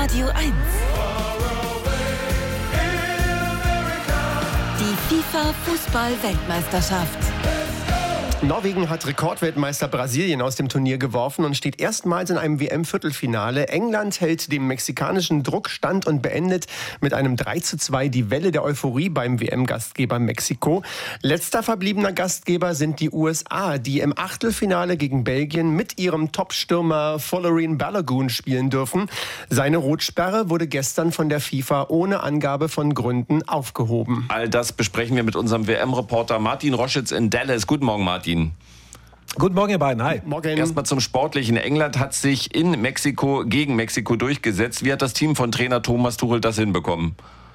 Radio 1. Die FIFA-Fußball-Weltmeisterschaft. Norwegen hat Rekordweltmeister Brasilien aus dem Turnier geworfen und steht erstmals in einem WM-Viertelfinale. England hält dem mexikanischen Druck stand und beendet mit einem 3:2 die Welle der Euphorie beim WM-Gastgeber Mexiko. Letzter verbliebener Gastgeber sind die USA, die im Achtelfinale gegen Belgien mit ihrem Topstürmer Folarin Balogun spielen dürfen. Seine Rotsperre wurde gestern von der FIFA ohne Angabe von Gründen aufgehoben. All das besprechen wir mit unserem WM-Reporter Martin Roschitz in Dallas. Guten Morgen, Martin. Guten Morgen, ihr beiden. Hi. Morgen. Erstmal zum Sportlichen. England hat sich in Mexiko gegen Mexiko durchgesetzt. Wie hat das Team von Trainer Thomas Tuchel das hinbekommen?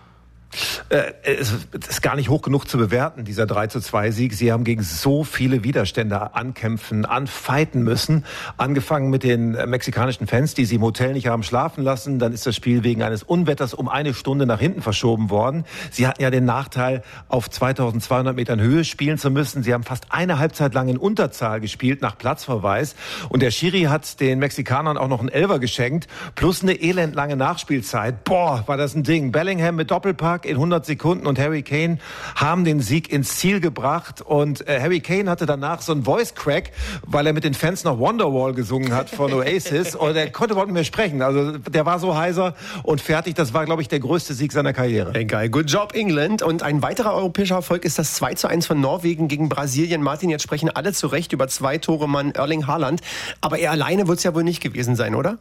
Es ist gar nicht hoch genug zu bewerten, dieser 3:2-Sieg. Sie haben gegen so viele Widerstände anfighten müssen. Angefangen mit den mexikanischen Fans, die sie im Hotel nicht haben schlafen lassen. Dann ist das Spiel wegen eines Unwetters um 1 Stunde nach hinten verschoben worden. Sie hatten ja den Nachteil, auf 2200 Metern Höhe spielen zu müssen. Sie haben fast eine Halbzeit lang in Unterzahl gespielt, nach Platzverweis. Und der Schiri hat den Mexikanern auch noch einen Elfer geschenkt, plus eine elendlange Nachspielzeit. Boah, war das ein Ding. Bellingham mit Doppelpack in 100 Sekunden und Harry Kane haben den Sieg ins Ziel gebracht. Und Harry Kane hatte danach so einen Voice-Crack, weil er mit den Fans noch Wonderwall gesungen hat von Oasis. Und er konnte überhaupt nicht mehr sprechen. Also der war so heiser und fertig. Das war, glaube ich, der größte Sieg seiner Karriere. Egal. Good job, England. Und ein weiterer europäischer Erfolg ist das 2:1 von Norwegen gegen Brasilien. Martin, jetzt sprechen alle zu Recht über 2 Tore Mann Erling Haaland. Aber er alleine wird es ja wohl nicht gewesen sein, oder?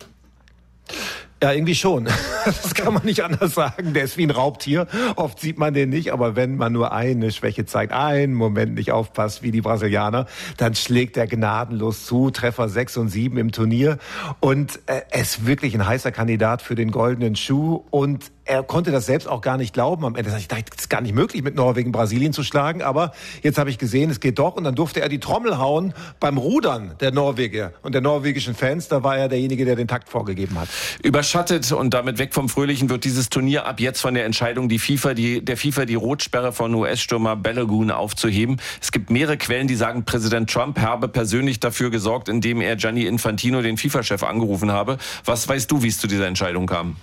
Ja, irgendwie schon. Das kann man nicht anders sagen. Der ist wie ein Raubtier. Oft sieht man den nicht, aber wenn man nur eine Schwäche zeigt, einen Moment nicht aufpasst, wie die Brasilianer, dann schlägt er gnadenlos zu. Treffer 6 und 7 im Turnier. Und er ist wirklich ein heißer Kandidat für den goldenen Schuh. Und er konnte das selbst auch gar nicht glauben. Am Ende dachte ich, das ist gar nicht möglich, mit Norwegen Brasilien zu schlagen. Aber jetzt habe ich gesehen, es geht doch. Und dann durfte er die Trommel hauen beim Rudern der Norweger und der norwegischen Fans. Da war er derjenige, der den Takt vorgegeben hat. Überschattet und damit weg vom Fröhlichen wird dieses Turnier ab jetzt von der Entscheidung der FIFA die Rotsperre von US-Stürmer Balogun aufzuheben. Es gibt mehrere Quellen, die sagen, Präsident Trump habe persönlich dafür gesorgt, indem er Gianni Infantino, den FIFA-Chef, angerufen habe. Was weißt du, wie es zu dieser Entscheidung kam?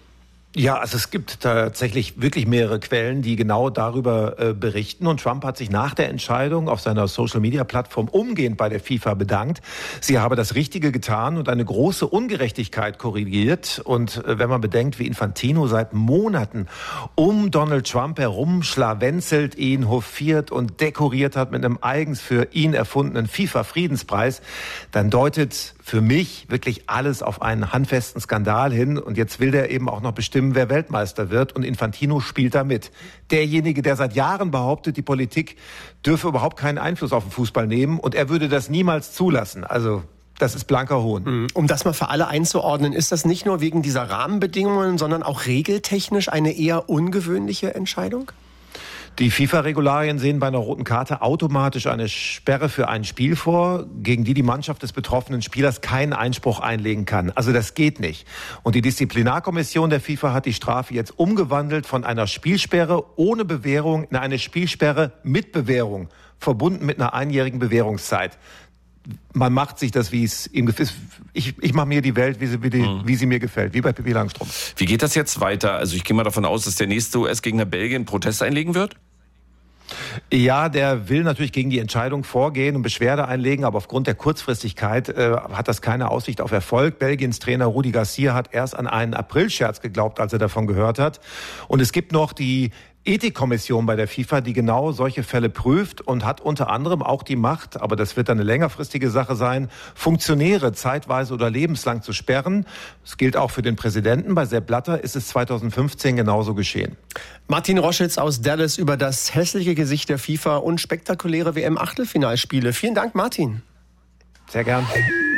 Ja, also es gibt tatsächlich wirklich mehrere Quellen, die genau darüber berichten. Und Trump hat sich nach der Entscheidung auf seiner Social-Media-Plattform umgehend bei der FIFA bedankt. Sie habe das Richtige getan und eine große Ungerechtigkeit korrigiert. Und wenn man bedenkt, wie Infantino seit Monaten um Donald Trump herum schlawenzelt, ihn hofiert und dekoriert hat mit einem eigens für ihn erfundenen FIFA-Friedenspreis, dann deutet für mich wirklich alles auf einen handfesten Skandal hin. Und jetzt will der eben auch noch bestimmen, wer Weltmeister wird. Und Infantino spielt da mit. Derjenige, der seit Jahren behauptet, die Politik dürfe überhaupt keinen Einfluss auf den Fußball nehmen. Und er würde das niemals zulassen. Also das ist blanker Hohn. Um das mal für alle einzuordnen, ist das nicht nur wegen dieser Rahmenbedingungen, sondern auch regeltechnisch eine eher ungewöhnliche Entscheidung? Die FIFA-Regularien sehen bei einer roten Karte automatisch eine Sperre für ein Spiel vor, gegen die Mannschaft des betroffenen Spielers keinen Einspruch einlegen kann. Also das geht nicht. Und die Disziplinarkommission der FIFA hat die Strafe jetzt umgewandelt von einer Spielsperre ohne Bewährung in eine Spielsperre mit Bewährung, verbunden mit einer einjährigen Bewährungszeit. Man macht sich das, wie es ihm gefällt. Ich mache mir die Welt, wie sie mir gefällt, wie bei Pippi Langstrumpf. Wie geht das jetzt weiter? Also ich gehe mal davon aus, dass der nächste US-Gegner Belgien Protest einlegen wird? Ja, der will natürlich gegen die Entscheidung vorgehen und Beschwerde einlegen, aber aufgrund der Kurzfristigkeit hat das keine Aussicht auf Erfolg. Belgiens Trainer Rudi Garcia hat erst an einen Aprilscherz geglaubt, als er davon gehört hat. Und es gibt noch die Ethikkommission bei der FIFA, die genau solche Fälle prüft und hat unter anderem auch die Macht, aber das wird dann eine längerfristige Sache sein, Funktionäre zeitweise oder lebenslang zu sperren. Das gilt auch für den Präsidenten. Bei Sepp Blatter ist es 2015 genauso geschehen. Martin Roschitz aus Dallas über das hässliche Gesicht der FIFA und spektakuläre WM-Achtelfinalspiele. Vielen Dank, Martin. Sehr gern.